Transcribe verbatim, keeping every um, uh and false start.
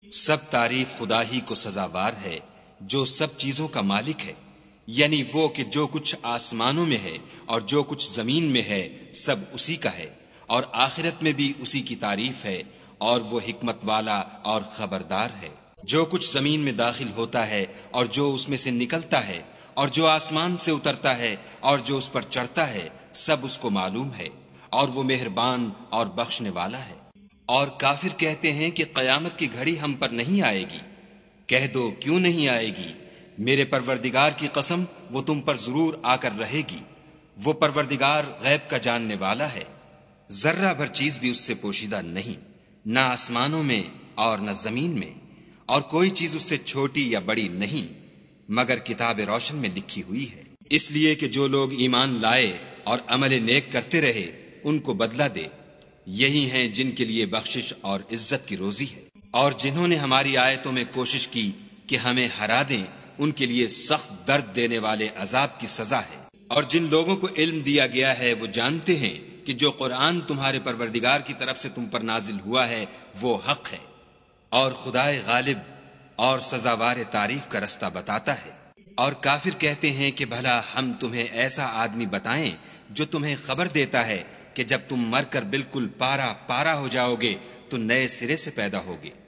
سب تعریف خدا ہی کو سزاوار ہے جو سب چیزوں کا مالک ہے، یعنی وہ کہ جو کچھ آسمانوں میں ہے اور جو کچھ زمین میں ہے سب اسی کا ہے، اور آخرت میں بھی اسی کی تعریف ہے، اور وہ حکمت والا اور خبردار ہے۔ جو کچھ زمین میں داخل ہوتا ہے اور جو اس میں سے نکلتا ہے اور جو آسمان سے اترتا ہے اور جو اس پر چڑھتا ہے سب اس کو معلوم ہے، اور وہ مہربان اور بخشنے والا ہے۔ اور کافر کہتے ہیں کہ قیامت کی گھڑی ہم پر نہیں آئے گی۔ کہہ دو کیوں نہیں آئے گی؟ میرے پروردگار کی قسم وہ تم پر ضرور آ کر رہے گی۔ وہ پروردگار غیب کا جاننے والا ہے، ذرہ بھر چیز بھی اس سے پوشیدہ نہیں، نہ آسمانوں میں اور نہ زمین میں، اور کوئی چیز اس سے چھوٹی یا بڑی نہیں مگر کتاب روشن میں لکھی ہوئی ہے۔ اس لیے کہ جو لوگ ایمان لائے اور عمل نیک کرتے رہے ان کو بدلہ دے، یہی ہیں جن کے لیے بخشش اور عزت کی روزی ہے۔ اور جنہوں نے ہماری آیتوں میں کوشش کی کہ ہمیں ہرا دیں ان کے لیے سخت درد دینے والے عذاب کی سزا ہے۔ اور جن لوگوں کو علم دیا گیا ہے وہ جانتے ہیں کہ جو قرآن تمہارے پروردگار کی طرف سے تم پر نازل ہوا ہے وہ حق ہے، اور خدائے غالب اور سزاوار تعریف کا رستہ بتاتا ہے۔ اور کافر کہتے ہیں کہ بھلا ہم تمہیں ایسا آدمی بتائیں جو تمہیں خبر دیتا ہے کہ جب تم مر کر بالکل پارا پارا ہو جاؤ گے تو نئے سرے سے پیدا ہوگے۔